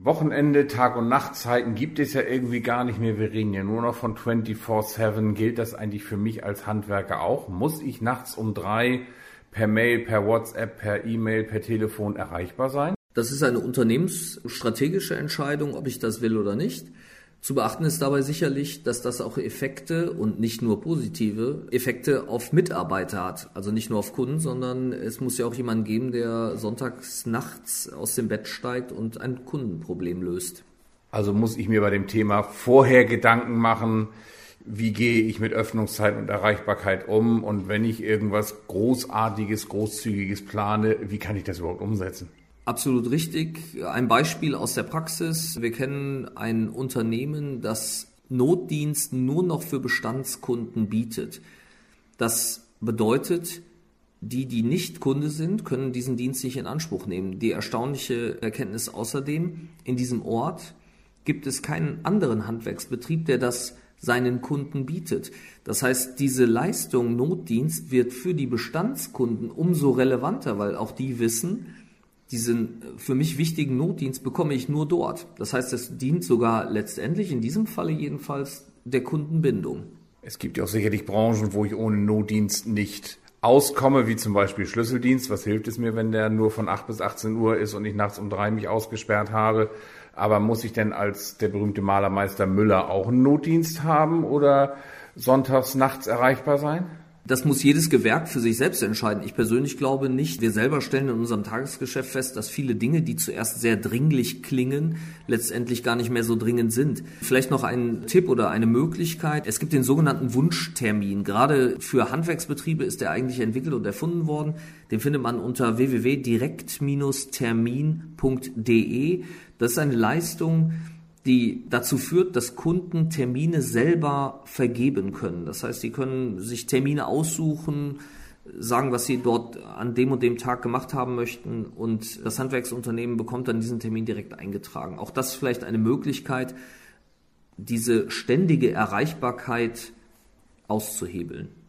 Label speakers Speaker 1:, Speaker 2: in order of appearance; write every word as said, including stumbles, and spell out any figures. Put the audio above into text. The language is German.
Speaker 1: Wochenende, Tag- und Nachtzeiten gibt es ja irgendwie gar nicht mehr. Wir reden ja nur noch von vierundzwanzig sieben. Gilt das eigentlich für mich als Handwerker auch? Muss ich nachts um drei per Mail, per WhatsApp, per E-Mail, per Telefon erreichbar sein?
Speaker 2: Das ist eine unternehmensstrategische Entscheidung, ob ich das will oder nicht. Zu beachten ist dabei sicherlich, dass das auch Effekte und nicht nur positive Effekte auf Mitarbeiter hat. Also nicht nur auf Kunden, sondern es muss ja auch jemanden geben, der sonntags nachts aus dem Bett steigt und ein Kundenproblem löst.
Speaker 1: Also muss ich mir bei dem Thema vorher Gedanken machen, wie gehe ich mit Öffnungszeit und Erreichbarkeit um? Und wenn ich irgendwas Großartiges, Großzügiges plane, wie kann ich das überhaupt umsetzen?
Speaker 2: Absolut richtig. Ein Beispiel aus der Praxis. Wir kennen ein Unternehmen, das Notdienst nur noch für Bestandskunden bietet. Das bedeutet, die, die nicht Kunde sind, können diesen Dienst nicht in Anspruch nehmen. Die erstaunliche Erkenntnis außerdem, in diesem Ort gibt es keinen anderen Handwerksbetrieb, der das seinen Kunden bietet. Das heißt, diese Leistung Notdienst wird für die Bestandskunden umso relevanter, weil auch die wissen, diesen für mich wichtigen Notdienst bekomme ich nur dort. Das heißt, es dient sogar letztendlich, in diesem Falle jedenfalls, der Kundenbindung.
Speaker 1: Es gibt ja auch sicherlich Branchen, wo ich ohne Notdienst nicht auskomme, wie zum Beispiel Schlüsseldienst. Was hilft es mir, wenn der nur von acht bis achtzehn Uhr ist und ich nachts um drei mich ausgesperrt habe? Aber muss ich denn als der berühmte Malermeister Müller auch einen Notdienst haben oder sonntags nachts erreichbar sein?
Speaker 2: Das muss jedes Gewerk für sich selbst entscheiden. Ich persönlich glaube nicht. Wir selber stellen in unserem Tagesgeschäft fest, dass viele Dinge, die zuerst sehr dringlich klingen, letztendlich gar nicht mehr so dringend sind. Vielleicht noch ein Tipp oder eine Möglichkeit. Es gibt den sogenannten Wunschtermin. Gerade für Handwerksbetriebe ist der eigentlich entwickelt und erfunden worden. Den findet man unter w w w punkt direkt termin punkt d e. Das ist eine Leistung, die dazu führt, dass Kunden Termine selber vergeben können. Das heißt, sie können sich Termine aussuchen, sagen, was sie dort an dem und dem Tag gemacht haben möchten und das Handwerksunternehmen bekommt dann diesen Termin direkt eingetragen. Auch das ist vielleicht eine Möglichkeit, diese ständige Erreichbarkeit auszuhebeln.